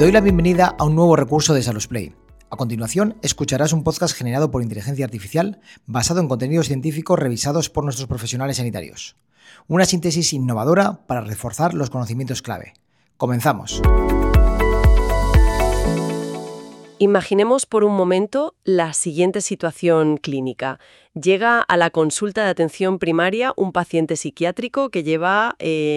doy la bienvenida a un nuevo recurso de SalusPlay. A continuación, escucharás un podcast generado por inteligencia artificial basado en contenidos científicos revisados por nuestros profesionales sanitarios. Una síntesis innovadora para reforzar los conocimientos clave. ¡Comenzamos! Imaginemos por un momento la siguiente situación clínica. Llega a la consulta de atención primaria un paciente psiquiátrico que lleva,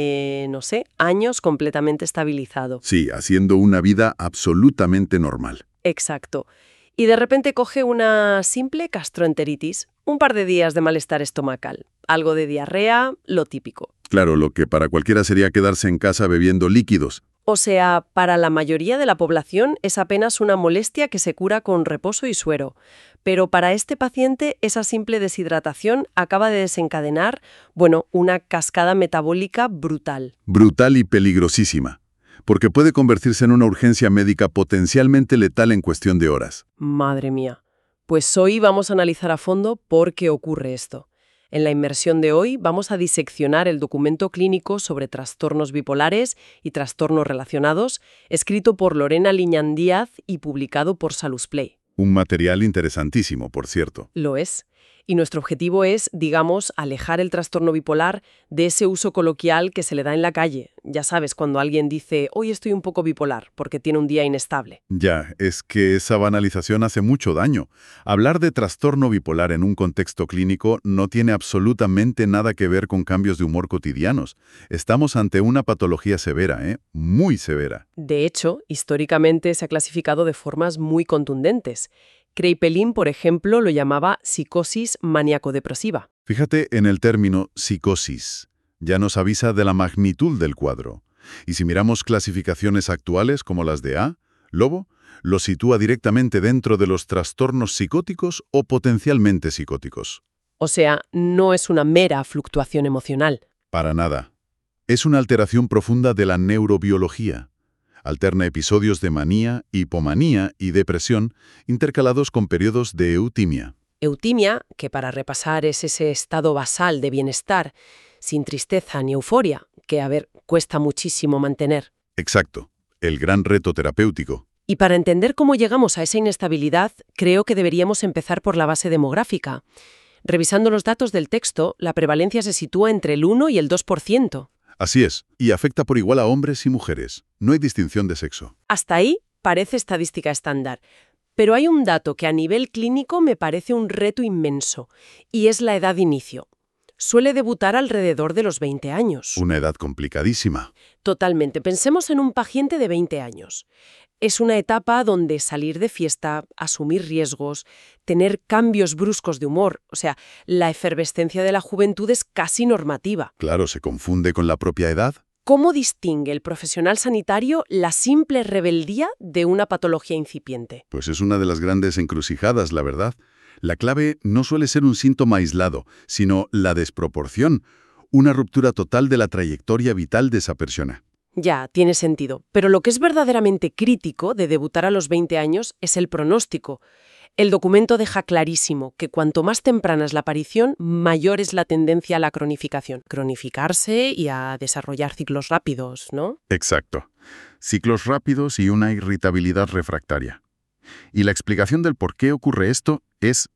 años completamente estabilizado. Sí, haciendo una vida absolutamente normal. Exacto. Y de repente coge una simple gastroenteritis, un par de días de malestar estomacal, algo de diarrea, lo típico. Claro, lo que para cualquiera sería quedarse en casa bebiendo líquidos. O sea, para la mayoría de la población es apenas una molestia que se cura con reposo y suero. Pero para este paciente esa simple deshidratación acaba de desencadenar, una cascada metabólica brutal. Brutal y peligrosísima, porque puede convertirse en una urgencia médica potencialmente letal en cuestión de horas. Madre mía. Pues hoy vamos a analizar a fondo por qué ocurre esto. En la inmersión de hoy vamos a diseccionar el documento clínico sobre trastornos bipolares y trastornos relacionados, escrito por Lorena Liñán Díaz y publicado por SalusPlay. Un material interesantísimo, por cierto. Lo es. Y nuestro objetivo es, alejar el trastorno bipolar de ese uso coloquial que se le da en la calle. Ya sabes, cuando alguien dice, hoy estoy un poco bipolar, porque tiene un día inestable. Ya, es que esa banalización hace mucho daño. Hablar de trastorno bipolar en un contexto clínico no tiene absolutamente nada que ver con cambios de humor cotidianos. Estamos ante una patología severa, muy severa. De hecho, históricamente se ha clasificado de formas muy contundentes. Kraepelin, por ejemplo, lo llamaba psicosis maníaco-depresiva. Fíjate en el término psicosis. Ya nos avisa de la magnitud del cuadro. Y si miramos clasificaciones actuales como las de Lobo, lo sitúa directamente dentro de los trastornos psicóticos o potencialmente psicóticos. O sea, no es una mera fluctuación emocional. Para nada. Es una alteración profunda de la neurobiología. Alterna episodios de manía, hipomanía y depresión intercalados con periodos de eutimia. Eutimia, que para repasar es ese estado basal de bienestar, sin tristeza ni euforia, que, cuesta muchísimo mantener. Exacto, el gran reto terapéutico. Y para entender cómo llegamos a esa inestabilidad, creo que deberíamos empezar por la base demográfica. Revisando los datos del texto, la prevalencia se sitúa entre el 1 y el 2%. Así es, y afecta por igual a hombres y mujeres. No hay distinción de sexo. Hasta ahí parece estadística estándar. Pero hay un dato que a nivel clínico me parece un reto inmenso, y es la edad de inicio. Suele debutar alrededor de los 20 años. Una edad complicadísima. Totalmente. Pensemos en un paciente de 20 años. Es una etapa donde salir de fiesta, asumir riesgos, tener cambios bruscos de humor, o sea, la efervescencia de la juventud es casi normativa. Claro, se confunde con la propia edad. ¿Cómo distingue el profesional sanitario la simple rebeldía de una patología incipiente? Pues es una de las grandes encrucijadas, la verdad. La clave no suele ser un síntoma aislado, sino la desproporción, una ruptura total de la trayectoria vital de esa persona. Ya, tiene sentido. Pero lo que es verdaderamente crítico de debutar a los 20 años es el pronóstico. El documento deja clarísimo que cuanto más temprana es la aparición, mayor es la tendencia a la cronificación. Cronificarse y a desarrollar ciclos rápidos, ¿no? Exacto. Ciclos rápidos y una irritabilidad refractaria. Y la explicación del por qué ocurre esto es,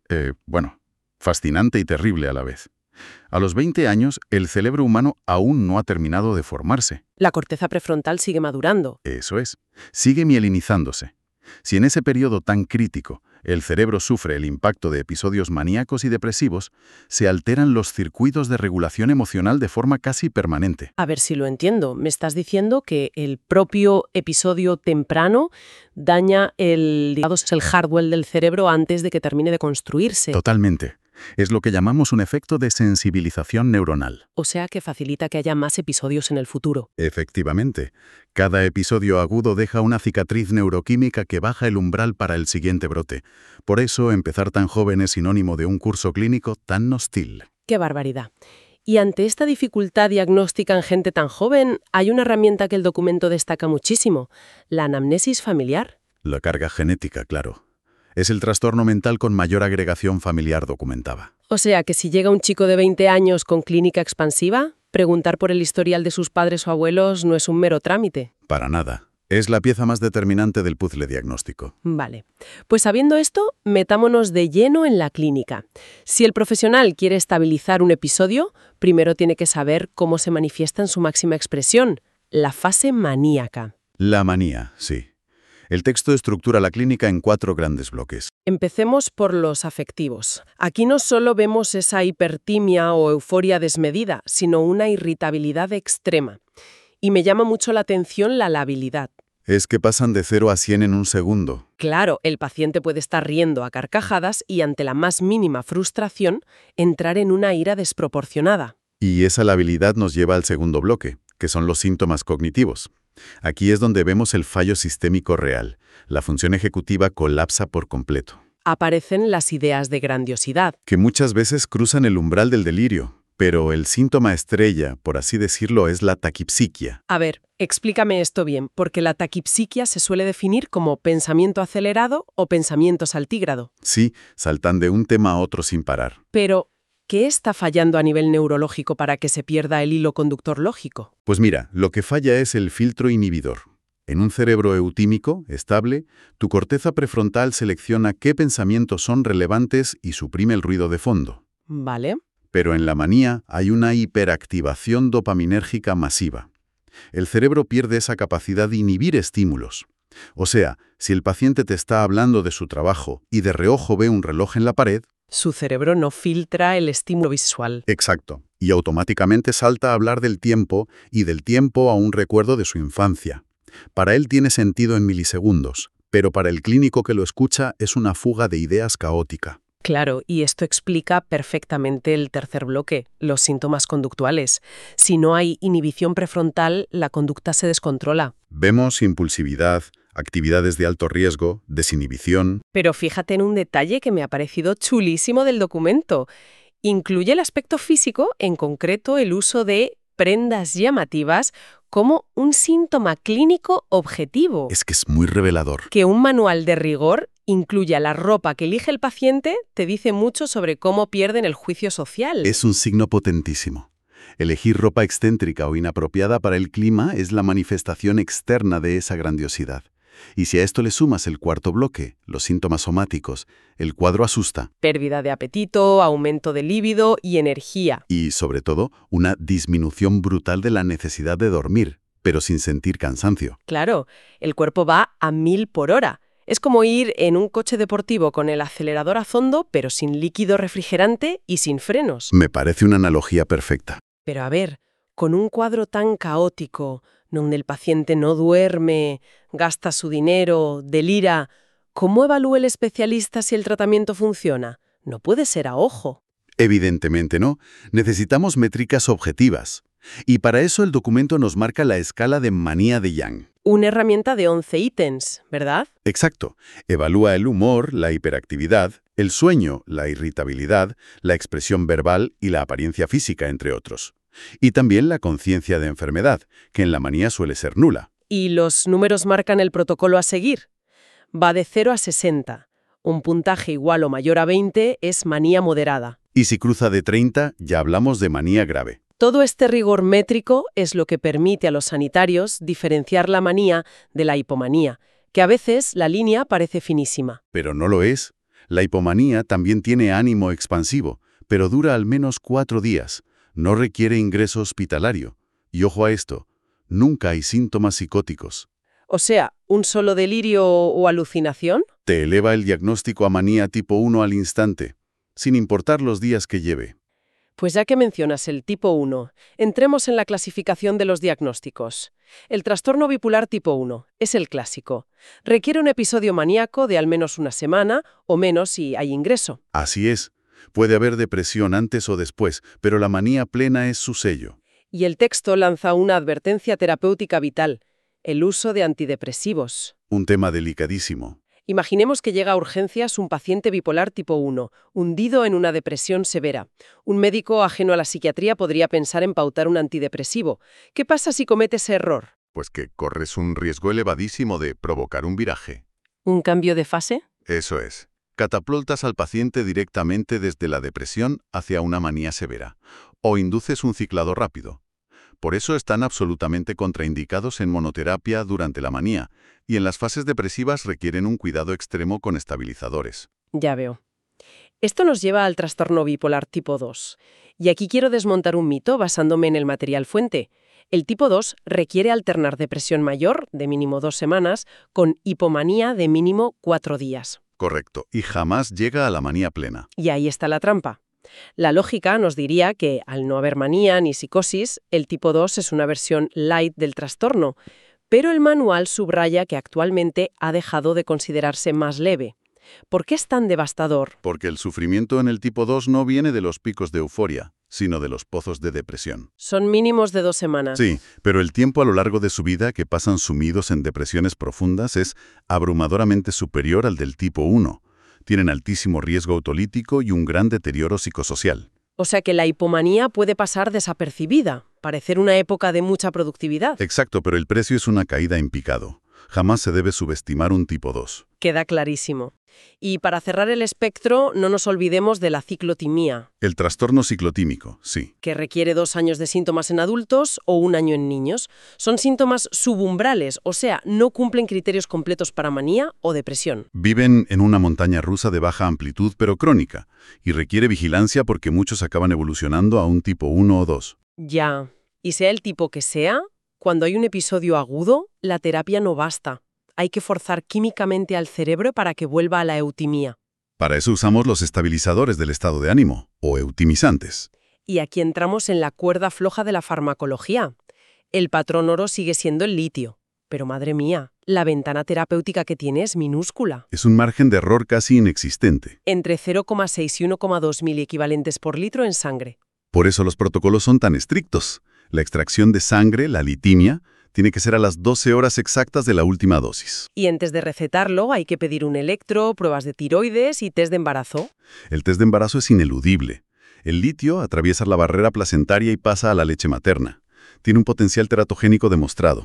fascinante y terrible a la vez. A los 20 años, el cerebro humano aún no ha terminado de formarse. La corteza prefrontal sigue madurando. Eso es. Sigue mielinizándose. Si en ese periodo tan crítico el cerebro sufre el impacto de episodios maníacos y depresivos, se alteran los circuitos de regulación emocional de forma casi permanente. A ver si lo entiendo. Me estás diciendo que el propio episodio temprano daña el hardware del cerebro antes de que termine de construirse. Totalmente. Es lo que llamamos un efecto de sensibilización neuronal. O sea que facilita que haya más episodios en el futuro. Efectivamente. Cada episodio agudo deja una cicatriz neuroquímica que baja el umbral para el siguiente brote. Por eso, empezar tan joven es sinónimo de un curso clínico tan hostil. ¡Qué barbaridad! Y ante esta dificultad diagnóstica en gente tan joven, hay una herramienta que el documento destaca muchísimo: la anamnesis familiar. La carga genética, claro. Es el trastorno mental con mayor agregación familiar documentada. O sea que si llega un chico de 20 años con clínica expansiva, preguntar por el historial de sus padres o abuelos no es un mero trámite. Para nada. Es la pieza más determinante del puzzle diagnóstico. Vale. Pues sabiendo esto, metámonos de lleno en la clínica. Si el profesional quiere estabilizar un episodio, primero tiene que saber cómo se manifiesta en su máxima expresión, la fase maníaca. La manía, sí. El texto estructura la clínica en 4 grandes bloques. Empecemos por los afectivos. Aquí no solo vemos esa hipertimia o euforia desmedida, sino una irritabilidad extrema. Y me llama mucho la atención la labilidad. Es que pasan de 0 a 100 en un segundo. Claro, el paciente puede estar riendo a carcajadas y ante la más mínima frustración entrar en una ira desproporcionada. Y esa labilidad nos lleva al segundo bloque, que son los síntomas cognitivos. Aquí es donde vemos el fallo sistémico real. La función ejecutiva colapsa por completo. Aparecen las ideas de grandiosidad. Que muchas veces cruzan el umbral del delirio. Pero el síntoma estrella, por así decirlo, es la taquipsiquia. A ver, explícame esto bien, porque la taquipsiquia se suele definir como pensamiento acelerado o pensamiento saltígrado. Sí, saltan de un tema a otro sin parar. Pero, ¿qué está fallando a nivel neurológico para que se pierda el hilo conductor lógico? Pues mira, lo que falla es el filtro inhibidor. En un cerebro eutímico, estable, tu corteza prefrontal selecciona qué pensamientos son relevantes y suprime el ruido de fondo. Vale. Pero en la manía hay una hiperactivación dopaminérgica masiva. El cerebro pierde esa capacidad de inhibir estímulos. O sea, si el paciente te está hablando de su trabajo y de reojo ve un reloj en la pared... Su cerebro no filtra el estímulo visual. Exacto. Y automáticamente salta a hablar del tiempo y del tiempo a un recuerdo de su infancia. Para él tiene sentido en milisegundos, pero para el clínico que lo escucha es una fuga de ideas caótica. Claro, y esto explica perfectamente el tercer bloque, los síntomas conductuales. Si no hay inhibición prefrontal, la conducta se descontrola. Vemos impulsividad, actividades de alto riesgo, desinhibición. Pero fíjate en un detalle que me ha parecido chulísimo del documento. Incluye el aspecto físico, en concreto el uso de prendas llamativas, como un síntoma clínico objetivo. Es que es muy revelador. Que un manual de rigor incluya la ropa que elige el paciente te dice mucho sobre cómo pierden el juicio social. Es un signo potentísimo. Elegir ropa excéntrica o inapropiada para el clima es la manifestación externa de esa grandiosidad. Y si a esto le sumas el cuarto bloque, los síntomas somáticos, el cuadro asusta. Pérdida de apetito, aumento de líbido y energía. Y, sobre todo, una disminución brutal de la necesidad de dormir, pero sin sentir cansancio. Claro, el cuerpo va a 1000 por hora. Es como ir en un coche deportivo con el acelerador a fondo, pero sin líquido refrigerante y sin frenos. Me parece una analogía perfecta. Pero a ver, con un cuadro tan caótico, donde el paciente no duerme, gasta su dinero, delira, ¿cómo evalúa el especialista si el tratamiento funciona? No puede ser a ojo. Evidentemente no. Necesitamos métricas objetivas. Y para eso el documento nos marca la escala de manía de Young. Una herramienta de 11 ítems, ¿verdad? Exacto. Evalúa el humor, la hiperactividad, el sueño, la irritabilidad, la expresión verbal y la apariencia física, entre otros. Y también la conciencia de enfermedad, que en la manía suele ser nula. Y los números marcan el protocolo a seguir. Va de 0 a 60. Un puntaje igual o mayor a 20 es manía moderada. Y si cruza de 30, ya hablamos de manía grave. Todo este rigor métrico es lo que permite a los sanitarios diferenciar la manía de la hipomanía, que a veces la línea parece finísima. Pero no lo es. La hipomanía también tiene ánimo expansivo, pero dura al menos 4 días. No requiere ingreso hospitalario. Y ojo a esto, nunca hay síntomas psicóticos. O sea, ¿un solo delirio o alucinación? Te eleva el diagnóstico a manía tipo 1 al instante, sin importar los días que lleve. Pues ya que mencionas el tipo 1, entremos en la clasificación de los diagnósticos. El trastorno bipolar tipo 1 es el clásico. Requiere un episodio maníaco de al menos una semana o menos si hay ingreso. Así es. Puede haber depresión antes o después, pero la manía plena es su sello. Y el texto lanza una advertencia terapéutica vital: el uso de antidepresivos. Un tema delicadísimo. Imaginemos que llega a urgencias un paciente bipolar tipo 1, hundido en una depresión severa. Un médico ajeno a la psiquiatría podría pensar en pautar un antidepresivo. ¿Qué pasa si comete ese error? Pues que corres un riesgo elevadísimo de provocar un viraje. ¿Un cambio de fase? Eso es. Catapultas al paciente directamente desde la depresión hacia una manía severa. O induces un ciclado rápido. Por eso están absolutamente contraindicados en monoterapia durante la manía, y en las fases depresivas requieren un cuidado extremo con estabilizadores. Ya veo. Esto nos lleva al trastorno bipolar tipo 2. Y aquí quiero desmontar un mito basándome en el material fuente. El tipo 2 requiere alternar depresión mayor, de mínimo 2 semanas, con hipomanía de mínimo 4 días. Correcto, y jamás llega a la manía plena. Y ahí está la trampa. La lógica nos diría que, al no haber manía ni psicosis, el tipo 2 es una versión light del trastorno, pero el manual subraya que actualmente ha dejado de considerarse más leve. ¿Por qué es tan devastador? Porque el sufrimiento en el tipo 2 no viene de los picos de euforia, sino de los pozos de depresión. Son mínimos de 2 semanas. Sí, pero el tiempo a lo largo de su vida que pasan sumidos en depresiones profundas es abrumadoramente superior al del tipo 1. Tienen altísimo riesgo autolítico y un gran deterioro psicosocial. O sea que la hipomanía puede pasar desapercibida, parecer una época de mucha productividad. Exacto, pero el precio es una caída en picado. Jamás se debe subestimar un tipo 2. Queda clarísimo. Y para cerrar el espectro, no nos olvidemos de la ciclotimía, El trastorno ciclotímico, sí. que requiere 2 años de síntomas en adultos o 1 año en niños. Son síntomas subumbrales, o sea, no cumplen criterios completos para manía o depresión. Viven en una montaña rusa de baja amplitud pero crónica, y requiere vigilancia porque muchos acaban evolucionando a un tipo 1 o 2. Ya. Y sea el tipo que sea, cuando hay un episodio agudo, la terapia no basta. Hay que forzar químicamente al cerebro para que vuelva a la eutimía. Para eso usamos los estabilizadores del estado de ánimo, o eutimizantes. Y aquí entramos en la cuerda floja de la farmacología. El patrón oro sigue siendo el litio. Pero madre mía, la ventana terapéutica que tiene es minúscula. Es un margen de error casi inexistente. Entre 0,6 y 1,2 miliequivalentes por litro en sangre. Por eso los protocolos son tan estrictos. La extracción de sangre, la litimia, tiene que ser a las 12 horas exactas de la última dosis. Y antes de recetarlo hay que pedir un electro, pruebas de tiroides y test de embarazo. El test de embarazo es ineludible. El litio atraviesa la barrera placentaria y pasa a la leche materna. Tiene un potencial teratogénico demostrado.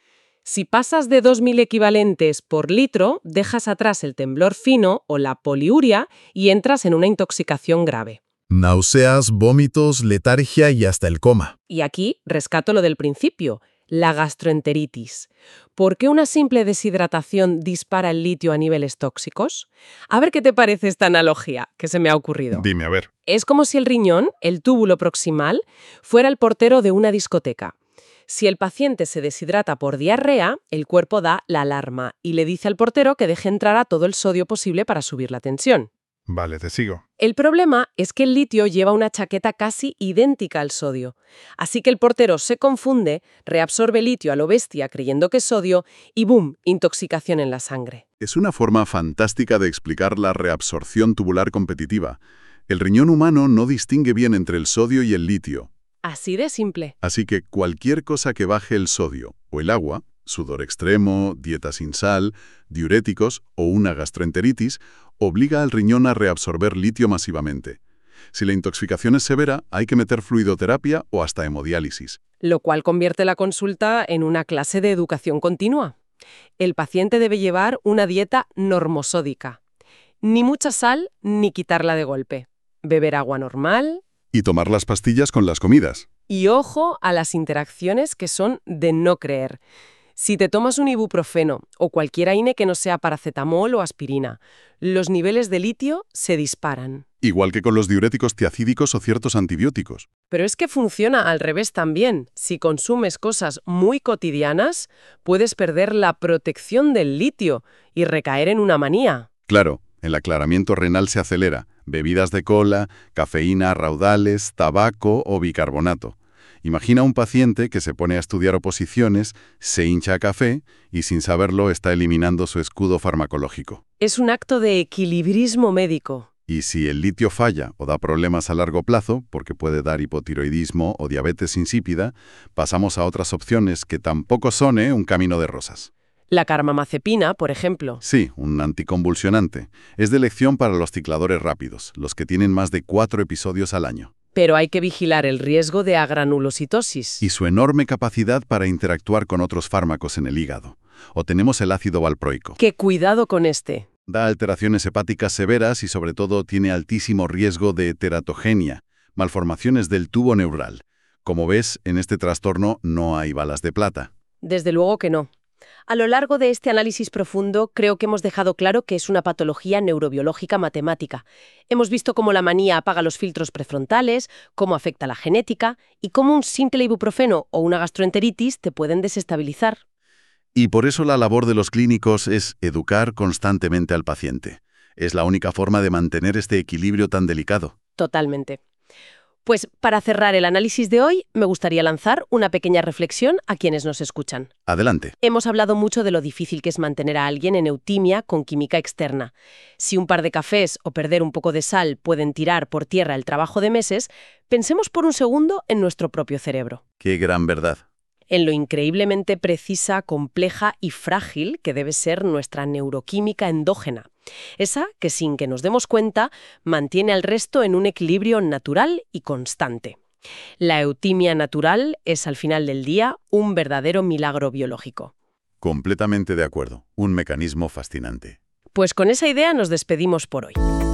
Si pasas de 2 miliequivalentes por litro, dejas atrás el temblor fino o la poliuria y entras en una intoxicación grave. Náuseas, vómitos, letargia y hasta el coma. Y aquí rescato lo del principio, la gastroenteritis. ¿Por qué una simple deshidratación dispara el litio a niveles tóxicos? A ver qué te parece esta analogía que se me ha ocurrido. Dime, a ver. Es como si el riñón, el túbulo proximal, fuera el portero de una discoteca. Si el paciente se deshidrata por diarrea, el cuerpo da la alarma y le dice al portero que deje entrar a todo el sodio posible para subir la tensión. Vale, te sigo. El problema es que el litio lleva una chaqueta casi idéntica al sodio. Así que el portero se confunde, reabsorbe litio a lo bestia creyendo que es sodio y ¡boom!, intoxicación en la sangre. Es una forma fantástica de explicar la reabsorción tubular competitiva. El riñón humano no distingue bien entre el sodio y el litio. Así de simple. Así que cualquier cosa que baje el sodio o el agua, sudor extremo, dieta sin sal, diuréticos o una gastroenteritis, obliga al riñón a reabsorber litio masivamente. Si la intoxicación es severa, hay que meter fluidoterapia o hasta hemodiálisis. Lo cual convierte la consulta en una clase de educación continua. El paciente debe llevar una dieta normosódica. Ni mucha sal, ni quitarla de golpe. Beber agua normal. Y tomar las pastillas con las comidas. Y ojo a las interacciones que son de no creer. Si te tomas un ibuprofeno o cualquier AINE que no sea paracetamol o aspirina, los niveles de litio se disparan. Igual que con los diuréticos tiacídicos o ciertos antibióticos. Pero es que funciona al revés también. Si consumes cosas muy cotidianas, puedes perder la protección del litio y recaer en una manía. Claro, el aclaramiento renal se acelera. Bebidas de cola, cafeína a raudales, tabaco o bicarbonato. Imagina un paciente que se pone a estudiar oposiciones, se hincha a café y sin saberlo está eliminando su escudo farmacológico. Es un acto de equilibrismo médico. Y si el litio falla o da problemas a largo plazo, porque puede dar hipotiroidismo o diabetes insípida, pasamos a otras opciones que tampoco son un camino de rosas. La carbamazepina, por ejemplo. Sí, un anticonvulsionante. Es de elección para los cicladores rápidos, los que tienen más de 4 episodios al año. Pero hay que vigilar el riesgo de agranulocitosis. Y su enorme capacidad para interactuar con otros fármacos en el hígado. O tenemos el ácido valproico. ¡Qué cuidado con este! Da alteraciones hepáticas severas y sobre todo tiene altísimo riesgo de teratogenia, malformaciones del tubo neural, Como ves, en este trastorno no hay balas de plata. Desde luego que no. A lo largo de este análisis profundo, creo que hemos dejado claro que es una patología neurobiológica matemática. Hemos visto cómo la manía apaga los filtros prefrontales, cómo afecta la genética y cómo un simple ibuprofeno o una gastroenteritis te pueden desestabilizar. Y por eso la labor de los clínicos es educar constantemente al paciente. Es la única forma de mantener este equilibrio tan delicado. Totalmente. Pues para cerrar el análisis de hoy, me gustaría lanzar una pequeña reflexión a quienes nos escuchan. Adelante. Hemos hablado mucho de lo difícil que es mantener a alguien en eutimia con química externa. Si un par de cafés o perder un poco de sal pueden tirar por tierra el trabajo de meses, pensemos por un segundo en nuestro propio cerebro. Qué gran verdad. En lo increíblemente precisa, compleja y frágil que debe ser nuestra neuroquímica endógena. Esa que, sin que nos demos cuenta, mantiene al resto en un equilibrio natural y constante. La eutimia natural es, al final del día, un verdadero milagro biológico. Completamente de acuerdo. Un mecanismo fascinante. Pues con esa idea nos despedimos por hoy.